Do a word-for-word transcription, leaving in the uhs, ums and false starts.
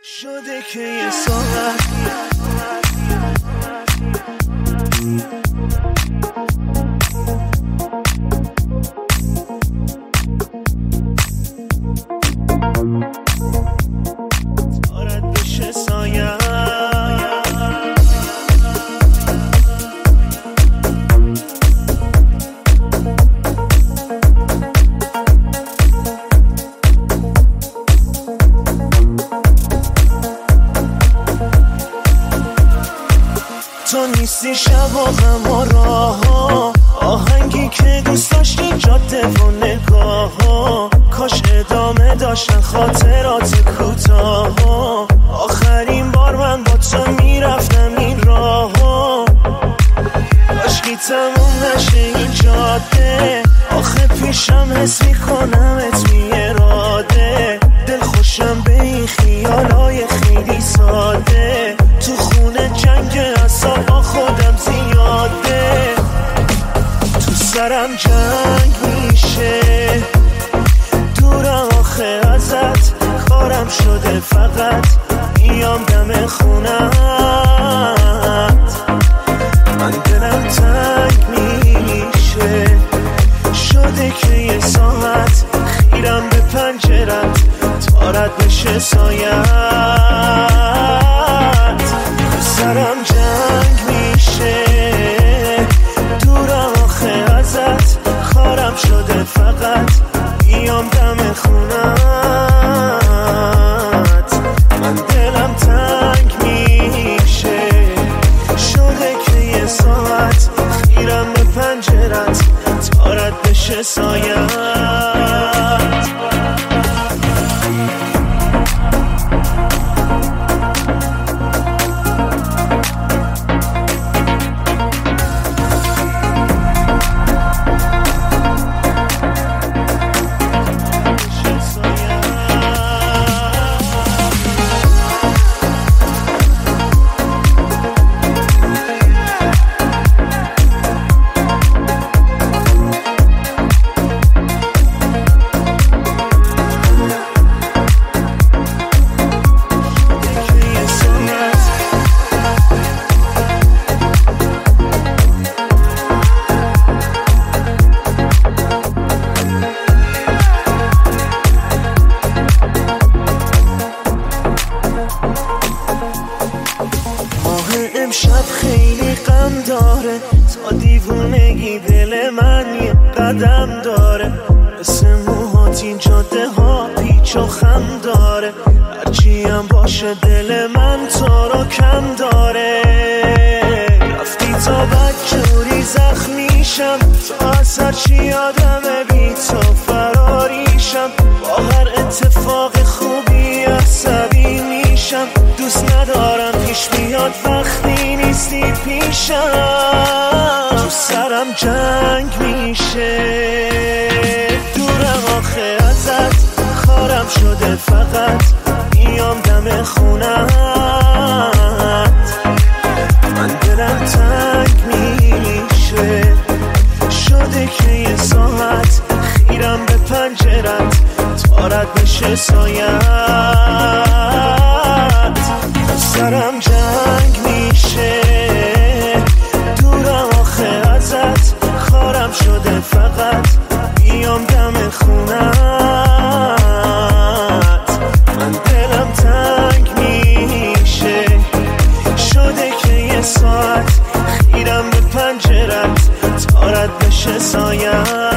شده که یه ساعت تارت بشه سایه تو نیستی شب و غم و راه ها، آهنگی که دوست داشتی جاده و نگاه ها، کاش ادامه داشتن خاطرات کوتاه ها. آخرین بار من با تو میرفتم این راه ها، کاشکی تموم نشه این جاده. آخه پیشم حس میکنمت بی اراده، دل خوشم به این خیالای خیلی ساده. تو خونه جنگ اعصاب با خودم زیاده، تو سرم جنگ میشه، دورم آخه ازت، کارم شده فقط بیام دم خونت. من دلم تنگ میشه، شده که یه ساعت خیرم به پنجرت، تارت بشه سایت. سرم جنگ میشه، دورم آخه ازت، کارم شده فقط بیام دم خونت. من دلم تنگ میشه، شده که یه ساعت خیرم به پنجرت، تارت بشه سایت. امشب خیلی غم داره، تا دیوونگی دل من یه قدم داره. مثل موهات این جاده ها پیچ و خم داره، هرچی هم باشه دل من تو رو کم داره. رفتی تا بدجوری زخمیشم، تا از هرچی آدم بی تو فراریشم. با هر اتفاق خوبی عصبی میشم، دوست ندارم پیش بیاد وقتی نیستی پیشم. تو سرم جنگ میشه، دورم آخه ازت، کارم شده فقط بیام دم خونت. من دلم تنگ میشه، شده که یه ساعت خیرم به پنجرت، تارت بشه سایت. سرم جنگ میشه، دورم آخه ازت، کارم شده فقط بیام دم خونت. من دلم تنگ میشه، شده که یه ساعت خیرم به پنجرت، تارت بشه سایت.